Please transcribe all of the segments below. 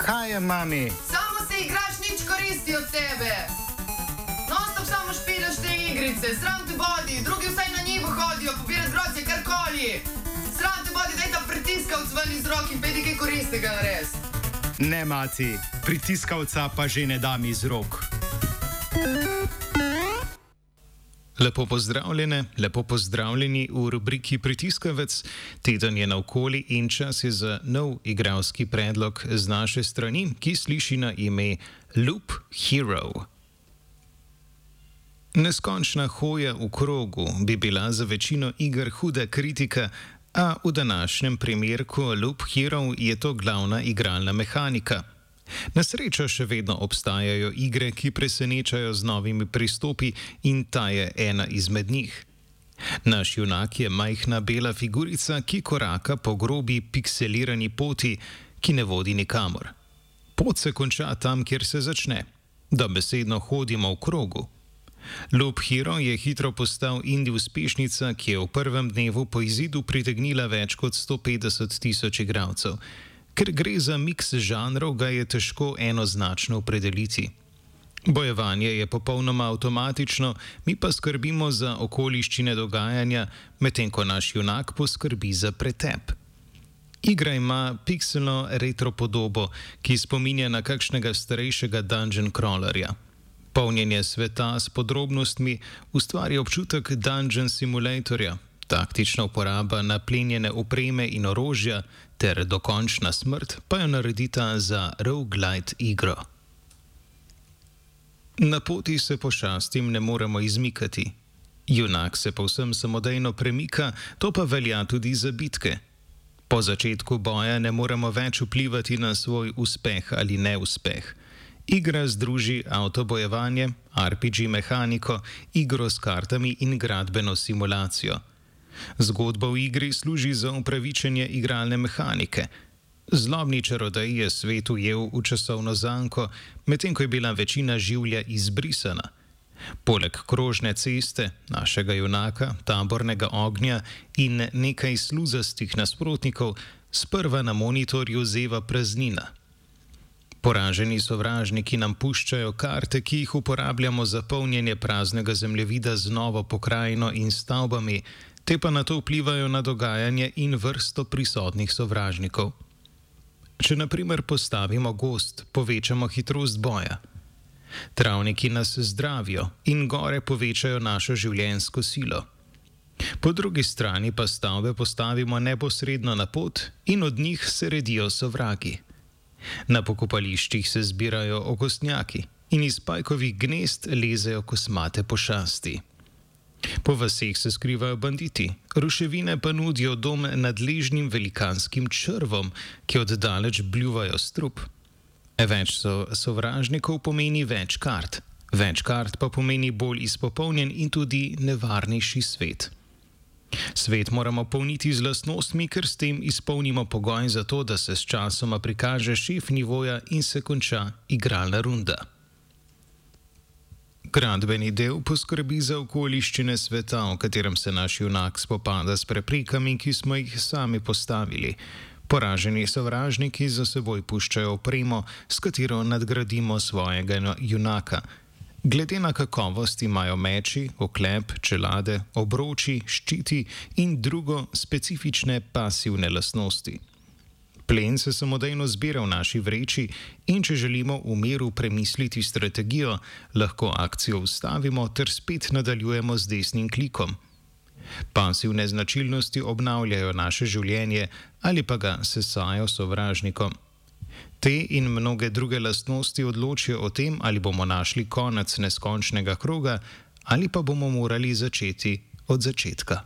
Kaj je, mami? Samo se igraš, nič koristi od tebe. Non-stop samo špilaš te igrice, sram te bodi, drugi vsaj na njivo hodijo, pobirati grozdje, karkoli. Sram te bodi, daj ta pritiskavc ven iz rok in pejdi kaj koristega nares. Ne, mati, pritiskavca pa že ne dam iz rok. Lepo pozdravljene, lepo pozdravljeni v rubriki Pritiskavec. Teden je naokoli in čas je za nov igralski predlog z naše strani, ki sliši na ime Loop Hero. Neskončna hoja v krogu bi bila za večino iger huda kritika, a v današnjem primerku Loop Hero je to glavna igralna mehanika. Na srečo še vedno obstajajo igre, ki presenečajo z novimi pristopi in ta je ena izmed njih. Naš junak je majhna bela figurica, ki koraka po grobi pikselirani poti, ki ne vodi nikamor. Pot se konča tam, kjer se začne, da besedno hodimo v krogu. Loop Hero je hitro postal indie uspešnica, ki je v prvem dnevu po izidu pritegnila več kot 150,000 igralcev. Ker gre za miks žanrov, ga je težko enoznačno opredeliti. Bojevanje je popolnoma avtomatično, mi pa skrbimo za okoliščine dogajanja, medtem ko naš junak poskrbi za pretep. Igra ima pikselno retro podobo, ki spominja na kakšnega starejšega dungeon crawlerja. Polnjenje sveta s podrobnostmi ustvarja občutek dungeon simulatorja, taktična uporaba naplenjene opreme in orožja ter dokončna smrt pa jo naredita za roguelite igro. Na poti se pošastim ne moremo izmikati. Junak se povsem samodejno premika, to pa velja tudi za bitke. Po začetku boja ne moremo več vplivati na svoj uspeh ali neuspeh. Igra združi avtobojevanje, RPG mehaniko, igro s kartami in gradbeno simulacijo. Zgodba v igri služi za upravičenje igralne mehanike. Zlobni čarodej je svet ujel v časovno zanko, medtem ko je bila večina življa izbrisana. Poleg krožne ceste, našega junaka, tabornega ognja in nekaj sluzastih nasprotnikov, sprva na monitorju zeva praznina. Poraženi sovražniki nam puščajo karte, ki jih uporabljamo za polnjenje praznega zemljevida z novo pokrajino in stavbami, te pa na to vplivajo na dogajanje in vrsto prisotnih sovražnikov. Če na primer postavimo gozd, povečamo hitrost boja. Travniki nas zdravijo in gore povečajo našo življenjsko silo. Po drugi strani pa stavbe postavimo neposredno na pot in od njih se redijo sovragi. Na pokopališčih se zbirajo okostnjaki in iz pajkovih gnezd lezejo kosmate pošasti. Po vaseh se skrivajo banditi, ruševine pa nudijo dom nadležnim velikanskim črvom, ki oddaleč bljuvajo strup. Več sovražnikov pomeni več kart pa pomeni bolj izpopolnjen in tudi nevarnejši svet. Svet moramo polniti z lastnostmi, ker s tem izpolnimo pogoj za to, da se s časoma prikaže šef nivoja in se konča igralna runda. Gradbeni del poskrbi za okoliščine sveta, v katerem se naš junak spopada s preprekami, ki smo jih sami postavili. Poraženi sovražniki za seboj puščajo opremo, s katero nadgradimo svojega junaka. Glede na kakovost imajo meči, oklep, čelade, obroči, ščiti in drugo specifične pasivne lastnosti. Plen se samodejno zbira v naši vreči in če želimo v miru premisliti strategijo, lahko akcijo ustavimo ter spet nadaljujemo z desnim klikom. Pasivne značilnosti obnavljajo naše življenje ali pa ga sesajo sovražnikom. Te in mnoge druge lastnosti odločijo o tem, ali bomo našli konec neskončnega kroga ali pa bomo morali začeti od začetka.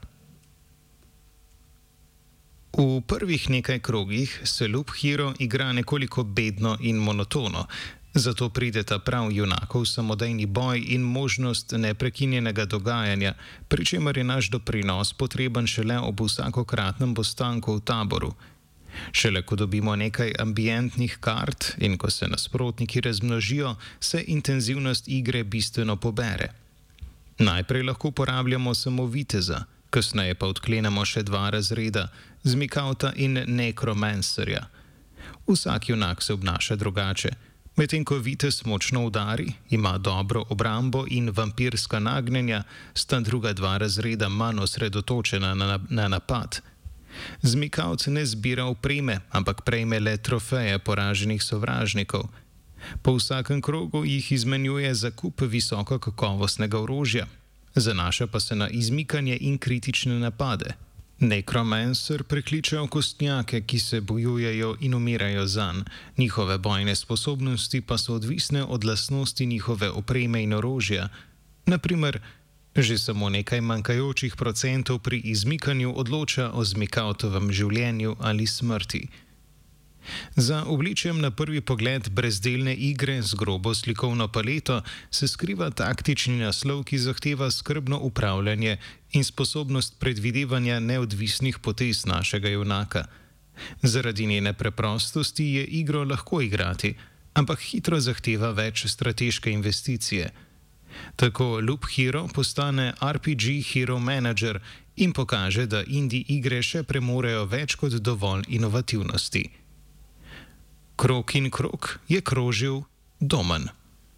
V prvih nekaj krogih se Loop Hero igra nekoliko bedno in monotono, zato prideta prav junakov samodejni boj in možnost neprekinjenega dogajanja, pri čemer je naš doprinos potreben šele ob vsakokratnem postanku v taboru. Šele ko dobimo nekaj ambientnih kart in ko se nasprotniki razmnožijo, se intenzivnost igre bistveno pobere. Najprej lahko uporabljamo samo viteza, kasneje pa odklenemo še 2 razreda, zmikauta in nekromancerja. Vsak junak se obnaša drugače. Medtem ko vitez močno udari, ima dobro obrambo in vampirska nagnjenja, sta druga dva razreda manj osredotočena na napad. Zmikavc ne zbira opreme, ampak prejme le trofeje poraženih sovražnikov. Po vsakem krogu jih izmenjuje za kup visoko kakovostnega orožja, zanaša pa se na izmikanje in kritične napade. Nekromancer prekliče okostnjake, ki se bojujejo in umirajo zanj, njihove bojne sposobnosti pa so odvisne od lastnosti njihove opreme in orožja. Naprimer, že samo nekaj manjkajočih procentov pri izmikanju odloča o zmikavtovem življenju ali smrti. Za obličjem na prvi pogled brezdelne igre z grobo slikovno paleto se skriva taktični naslov, ki zahteva skrbno upravljanje in sposobnost predvidevanja neodvisnih potez našega junaka. Zaradi njene preprostosti je igro lahko igrati, ampak hitro zahteva več strateške investicije. Tako Loop Hero postane RPG Hero Manager in pokaže, da indie igre še premorejo več kot dovolj inovativnosti. Krog in krog je krožil Domen.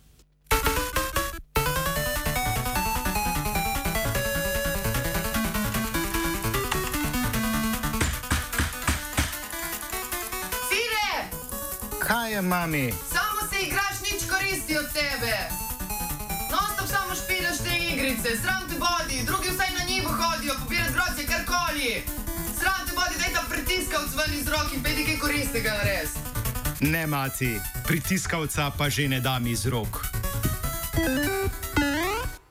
Sine! Kaj je, mami? Samo se igraš, nič koristi od tebe. Non-stop samo špilaš te igrice, sram te bodi, drugi vsaj na njivo hodijo, pobirat grozdje, karkoli. Sram te bodi, daj ta pritiskavc ven iz rok in pedi kaj koristega nares. Ne, mati, pritiskavca pa že ne dam iz rok.